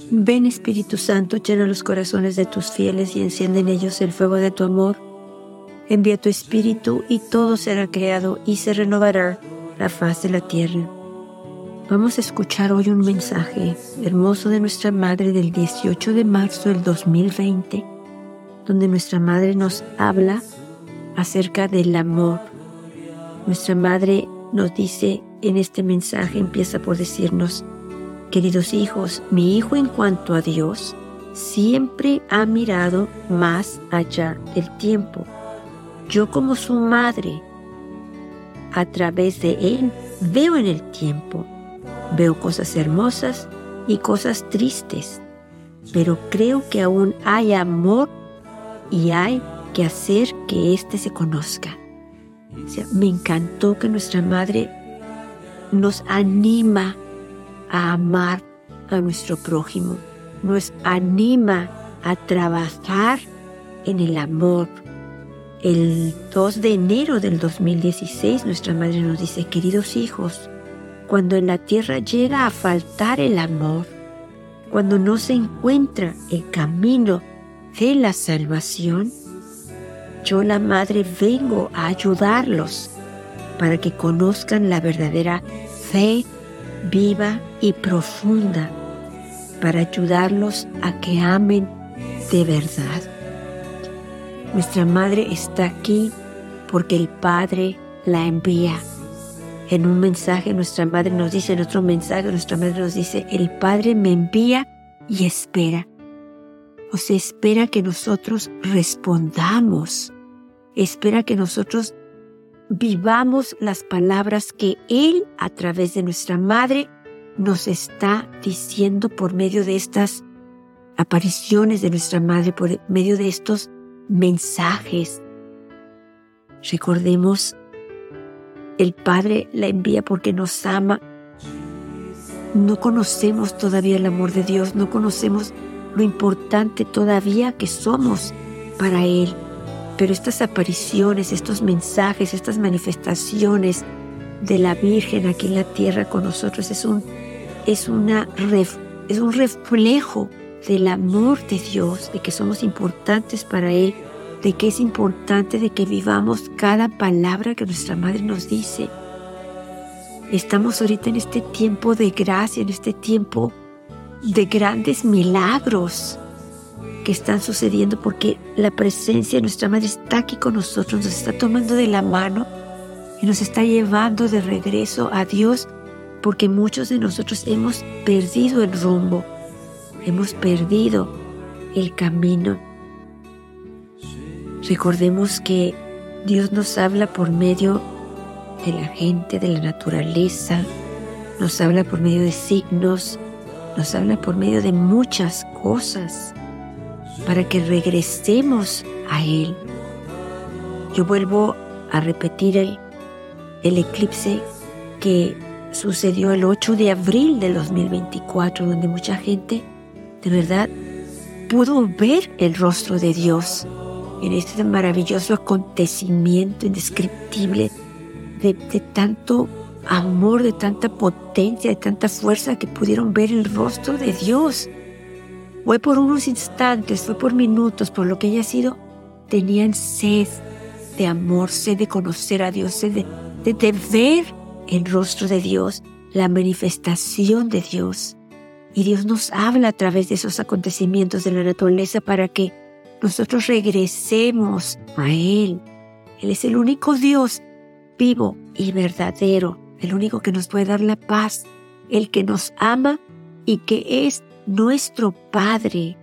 Ven Espíritu Santo, llena los corazones de tus fieles y enciende en ellos el fuego de tu amor. Envía tu Espíritu y todo será creado y se renovará la faz de la tierra. Vamos a escuchar hoy un mensaje hermoso de nuestra Madre del 18 de marzo del 2020, donde nuestra Madre nos habla acerca del amor. Nuestra Madre nos dice en este mensaje, empieza por decirnos: queridos hijos, mi hijo en cuanto a Dios siempre ha mirado más allá del tiempo. Yo como su madre, a través de él, veo en el tiempo. Veo cosas hermosas y cosas tristes, pero creo que aún hay amor y hay que hacer que éste se conozca. O sea, me encantó que nuestra madre nos anima a amar a nuestro prójimo, nos anima a trabajar en el amor. El 2 de enero del 2016 nuestra madre nos dice: queridos hijos, cuando en la tierra llega a faltar el amor, cuando no se encuentra el camino de la salvación, yo, la madre, vengo a ayudarlos para que conozcan la verdadera fe viva y profunda, para ayudarlos a que amen de verdad. Nuestra madre está aquí porque el Padre la envía. En un mensaje nuestra madre nos dice, en otro mensaje nuestra madre nos dice: el Padre me envía y espera. O sea, espera que nosotros respondamos, espera que nosotros vivamos las palabras que Él, a través de nuestra madre, nos está diciendo por medio de estas apariciones de nuestra madre, por medio de estos mensajes. Recordemos, el Padre la envía porque nos ama. No conocemos todavía el amor de Dios, no conocemos lo importante todavía que somos para Él. Pero estas apariciones, estos mensajes, estas manifestaciones de la Virgen aquí en la tierra con nosotros es un reflejo del amor de Dios, de que somos importantes para Él, de que es importante de que vivamos cada palabra que nuestra madre nos dice. Estamos ahorita en este tiempo de gracia, en este tiempo de grandes milagros que están sucediendo porque la presencia de nuestra madre está aquí con nosotros, nos está tomando de la mano y nos está llevando de regreso a Dios, porque muchos de nosotros hemos perdido el rumbo, hemos perdido el camino. Recordemos que Dios nos habla por medio de la gente, de la naturaleza, nos habla por medio de signos, nos habla por medio de muchas cosas para que regresemos a Él. Yo vuelvo a repetir el eclipse que sucedió el 8 de abril del 2024, donde mucha gente de verdad pudo ver el rostro de Dios en este maravilloso acontecimiento indescriptible de tanto amor, de tanta potencia, de tanta fuerza, que pudieron ver el rostro de Dios. Fue por unos instantes, fue por minutos, por lo que haya sido. Tenían sed de amor, sed de conocer a Dios, sed de ver el rostro de Dios, la manifestación de Dios. Y Dios nos habla a través de esos acontecimientos de la naturaleza para que nosotros regresemos a Él. Él es el único Dios vivo y verdadero, el único que nos puede dar la paz, el que nos ama y que es nuestro Padre.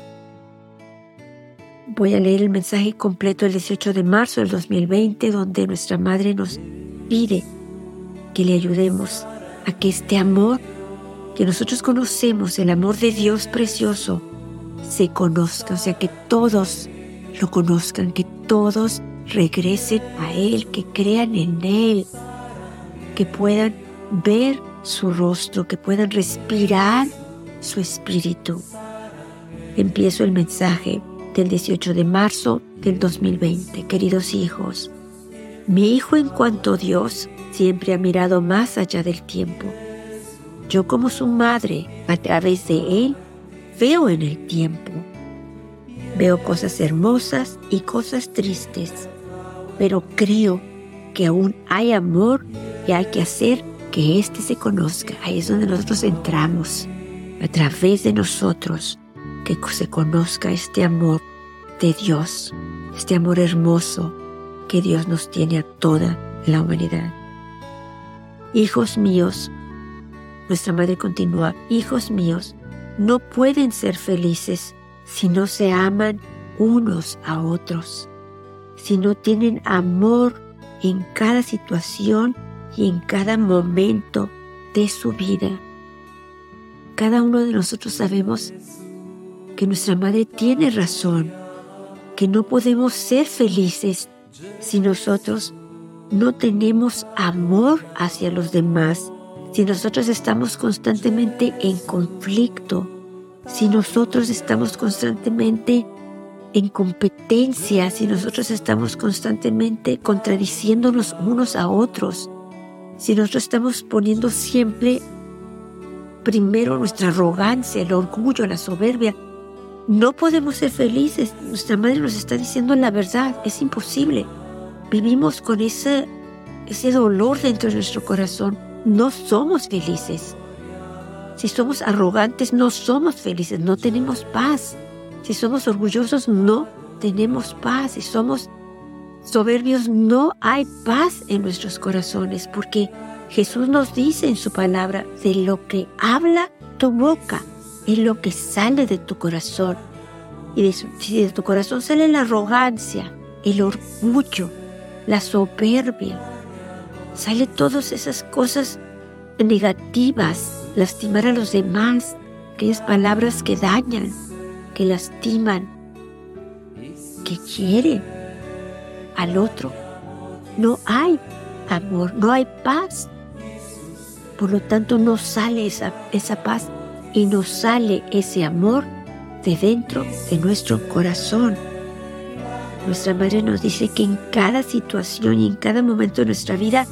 Voy a leer el mensaje completo el 18 de marzo del 2020, donde nuestra Madre nos pide que le ayudemos a que este amor que nosotros conocemos, el amor de Dios precioso, se conozca, o sea, que todos lo conozcan, que todos regresen a Él, que crean en Él, que puedan ver su rostro, que puedan respirar su espíritu. Empiezo el mensaje del 18 de marzo del 2020. Queridos hijos, mi hijo en cuanto a Dios siempre ha mirado más allá del tiempo. Yo como su madre, a través de Él, veo en el tiempo. Veo cosas hermosas y cosas tristes, pero creo que aún hay amor y hay que hacer que éste se conozca. Ahí es donde nosotros entramos, a través de nosotros, que se conozca este amor de Dios, este amor hermoso que Dios nos tiene a toda la humanidad. Hijos míos, nuestra madre continúa, hijos míos, no pueden ser felices si no se aman unos a otros, si no tienen amor en cada situación y en cada momento de su vida. Cada uno de nosotros sabemos que nuestra madre tiene razón, que no podemos ser felices si nosotros no tenemos amor hacia los demás, si nosotros estamos constantemente en conflicto, si nosotros estamos constantemente en competencia, si nosotros estamos constantemente contradiciéndonos unos a otros, si nosotros estamos poniendo siempre primero nuestra arrogancia, el orgullo, la soberbia, no podemos ser felices. Nuestra madre nos está diciendo la verdad, es imposible. Vivimos con ese dolor dentro de nuestro corazón. No somos felices. Si somos arrogantes, no somos felices, no tenemos paz. Si somos orgullosos, no tenemos paz. Si somos soberbios, no hay paz en nuestros corazones, porque Jesús nos dice en su palabra, de lo que habla tu boca, es lo que sale de tu corazón. Y si de tu corazón sale la arrogancia, el orgullo, la soberbia, sale todas esas cosas negativas, lastimar a los demás, aquellas palabras que dañan, que lastiman, que hieren al otro. No hay amor, no hay paz. Por lo tanto, no sale esa paz y no sale ese amor de dentro de nuestro corazón. Nuestra madre nos dice que en cada situación y en cada momento de nuestra vida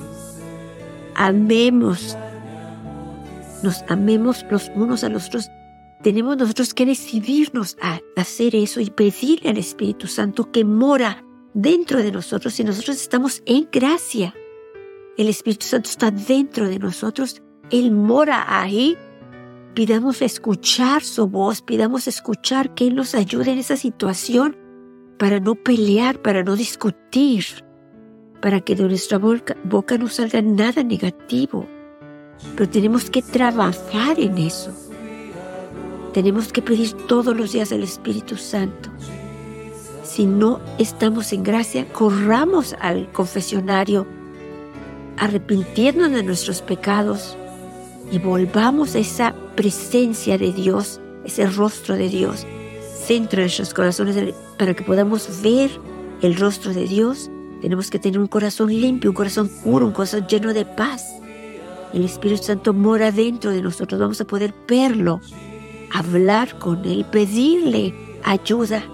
nos amemos los unos a los otros. Tenemos nosotros que decidirnos a hacer eso y pedirle al Espíritu Santo que mora dentro de nosotros. Si nosotros estamos en gracia, el Espíritu Santo está dentro de nosotros, Él mora ahí. Pidamos escuchar su voz, pidamos escuchar que Él nos ayude en esa situación para no pelear, para no discutir, para que de nuestra boca no salga nada negativo. Pero tenemos que trabajar en eso. Tenemos que pedir todos los días al Espíritu Santo. Si no estamos en gracia, corramos al confesionario, arrepintiéndonos de nuestros pecados y volvamos a esa presencia de Dios, ese rostro de Dios, dentro de nuestros corazones, para que podamos ver el rostro de Dios. Tenemos que tener un corazón limpio, un corazón puro, un corazón lleno de paz. El Espíritu Santo mora dentro de nosotros. Vamos a poder verlo, hablar con Él, pedirle ayuda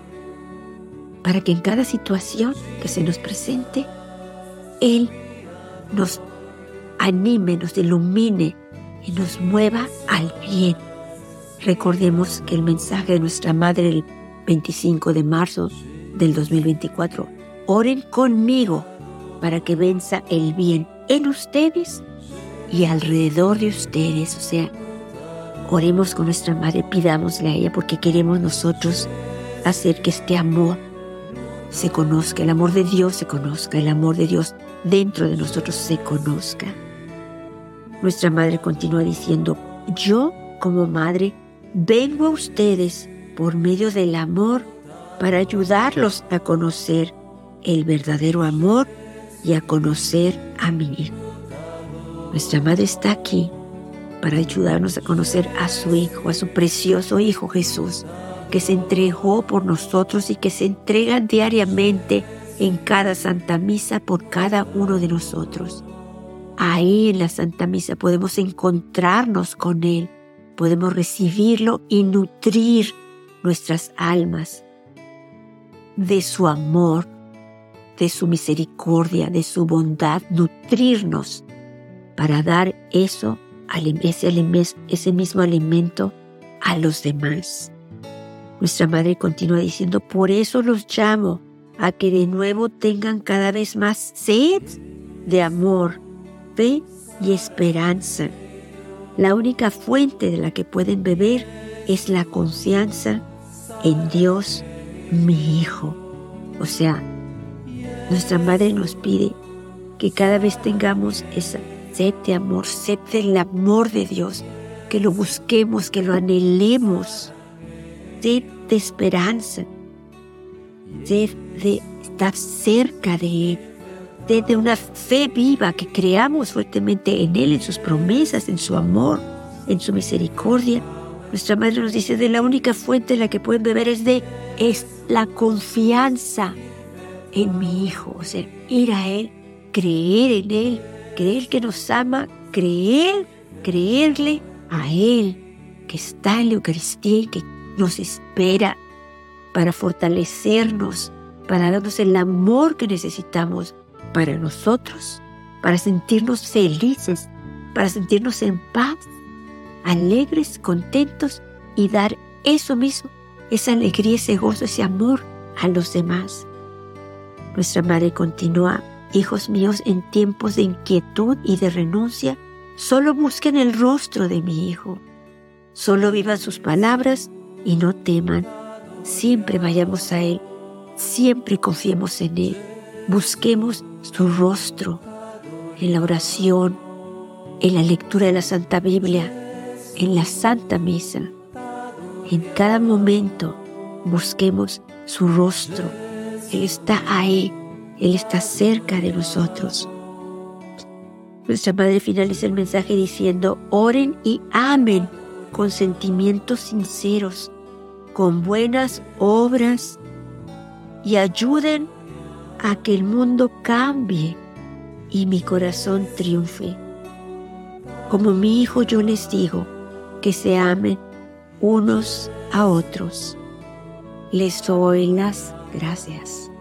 para que en cada situación que se nos presente, Él nos anime, nos ilumine y nos mueva al bien. Recordemos que el mensaje de nuestra Madre el 25 de marzo del 2024, oren conmigo para que venza el bien en ustedes y alrededor de ustedes. O sea, oremos con nuestra Madre, pidámosle a ella, porque queremos nosotros hacer que este amor se conozca, el amor de Dios se conozca, el amor de Dios dentro de nosotros se conozca. Nuestra Madre continúa diciendo, yo como Madre vengo a ustedes por medio del amor para ayudarlos a conocer el verdadero amor y a conocer a mi Hijo. Nuestra Madre está aquí para ayudarnos a conocer a su Hijo, a su precioso Hijo Jesús, que se entregó por nosotros y que se entrega diariamente en cada Santa Misa por cada uno de nosotros. Ahí en la Santa Misa podemos encontrarnos con Él, podemos recibirlo y nutrir nuestras almas de su amor, de su misericordia, de su bondad, nutrirnos para dar ese mismo alimento a los demás. Nuestra Madre continúa diciendo, por eso los llamo a que de nuevo tengan cada vez más sed de amor, fe y esperanza. La única fuente de la que pueden beber es la confianza en Dios, mi Hijo. O sea, nuestra Madre nos pide que cada vez tengamos esa sed de amor, sed del amor de Dios, que lo busquemos, que lo anhelemos, sed de esperanza, sed de estar cerca de Él, sed de una fe viva, que creamos fuertemente en Él, en sus promesas, en su amor, en su misericordia. Nuestra Madre nos dice, de la única fuente en la que pueden beber es la confianza en mi Hijo. O sea, ir a Él, creer en Él, creer que nos ama, creerle a Él, que está en la Eucaristía y que nos espera para fortalecernos, para darnos el amor que necesitamos para nosotros, para sentirnos felices, para sentirnos en paz, alegres, contentos y dar eso mismo, esa alegría, ese gozo, ese amor a los demás. Nuestra Madre continúa, hijos míos, en tiempos de inquietud y de renuncia, solo busquen el rostro de mi Hijo. Solo vivan sus palabras y no teman. Siempre vayamos a Él, siempre confiemos en Él. Busquemos su rostro en la oración, en la lectura de la Santa Biblia, en la Santa Misa. En cada momento busquemos su rostro. Él está ahí, Él está cerca de nosotros. Nuestra Madre finaliza el mensaje diciendo, oren y amen con sentimientos sinceros, con buenas obras y ayuden a que el mundo cambie y mi corazón triunfe. Como mi Hijo yo les digo que se amen unos a otros. Les doy las gracias.